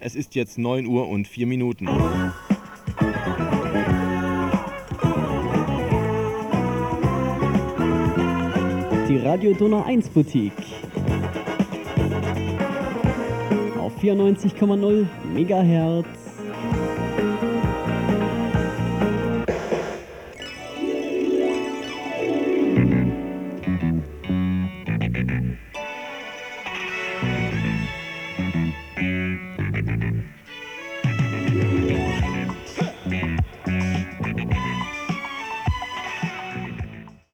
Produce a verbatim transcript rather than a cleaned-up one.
Es ist jetzt neun Uhr und vier Minuten. Die Radio Donau eins Boutique auf vierundneunzig Komma null Megahertz